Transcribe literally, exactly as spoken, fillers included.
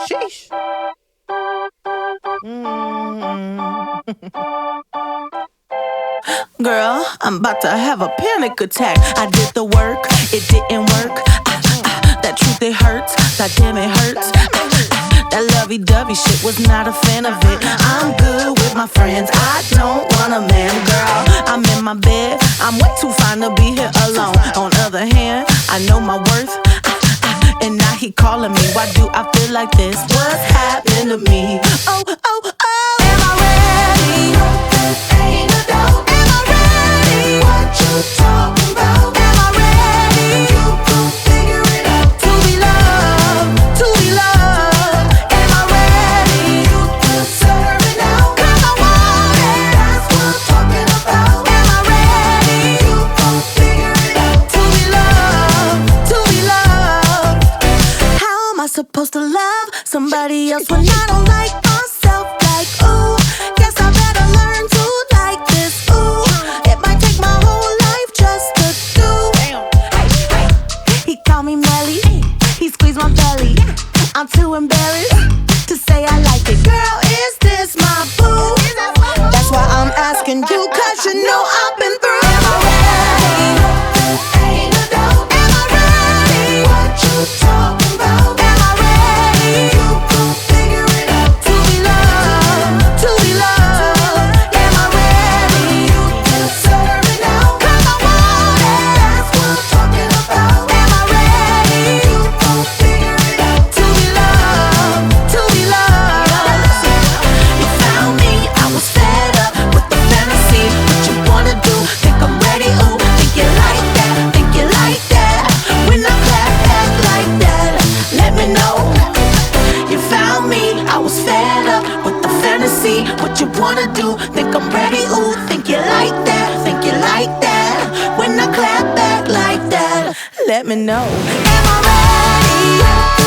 Sheesh. Mm. Girl, I'm about to have a panic attack. I did the work, it didn't work. Ah, ah, that truth, it hurts. God damn, it hurts. Ah, ah, that lovey-dovey shit, was not a fan of it. I'm good with my friends, I don't want a man. Girl, I'm in my bed, I'm way too fine to be here alone. On other hand, I know my worth. And now he calling me, why do I feel like this? What's happening to me? Oh, oh, oh. Am I ready? Ain't no doubt. Am I ready? What you talking about? Am I ready? You gon' figure it out. To be loved, to be loved. Am I ready? You deserve it now. 'Cause I want it. That's what I'm talking about. Am I ready? You gon' figure it out. To be loved, to be loved. How am I supposed to love somebody else when I don't like myself? Like, ooh, guess I better learn to like this. Ooh, it might take my whole life just to do. Hey, hey. He called me Melly, he squeezed my belly. I'm too embarrassed to say I like it. Girl, is this my boo? That's why I'm asking you, 'cause you know I've been through. Am I ready? Ain't no doubt. Am I ready? What you talking about? Am I ready? You gon' figure it out. To be loved, to be loved. Am I ready? You deserve it now. 'Cause I want it. That's what I'm talking about. Am I ready? You gon' figure it out. To be loved, to be loved. You found me, I was fed up with the fantasy. What you wanna do? Think I'm ready? Ooh, think you like that? Think you like that? When I clap back like that, let me know. You found me, I was fed up with the fantasy. What you wanna do? Think I'm ready? Ooh, think you like that? Think you like that? When I clap back like that, let me know. Am I ready?